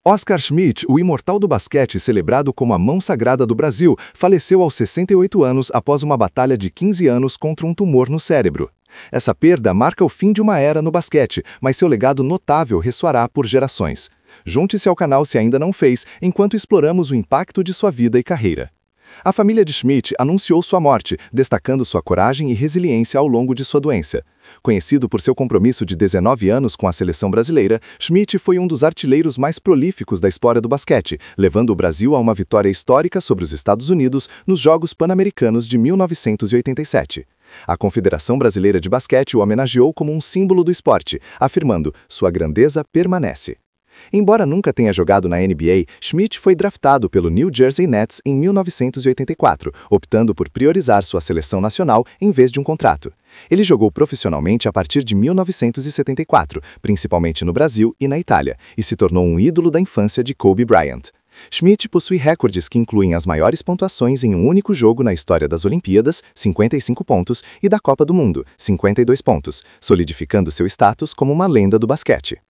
Oscar Schmidt, o imortal do basquete celebrado como a mão sagrada do Brasil, faleceu aos 68 anos após uma batalha de 15 anos contra um tumor no cérebro. Essa perda marca o fim de uma era no basquete, mas seu legado notável ressoará por gerações. Junte-se ao canal se ainda não fez, enquanto exploramos o impacto de sua vida e carreira. A família de Schmidt anunciou sua morte, destacando sua coragem e resiliência ao longo de sua doença. Conhecido por seu compromisso de 19 anos com a seleção brasileira, Schmidt foi um dos artilheiros mais prolíficos da história do basquete, levando o Brasil a uma vitória histórica sobre os Estados Unidos nos Jogos Pan-Americanos de 1987. A Confederação Brasileira de Basquete o homenageou como um símbolo do esporte, afirmando: "Sua grandeza permanece." Embora nunca tenha jogado na NBA, Schmidt foi draftado pelo New Jersey Nets em 1984, optando por priorizar sua seleção nacional em vez de um contrato. Ele jogou profissionalmente a partir de 1974, principalmente no Brasil e na Itália, e se tornou um ídolo da infância de Kobe Bryant. Schmidt possui recordes que incluem as maiores pontuações em um único jogo na história das Olimpíadas, 55 pontos, e da Copa do Mundo, 52 pontos, solidificando seu status como uma lenda do basquete.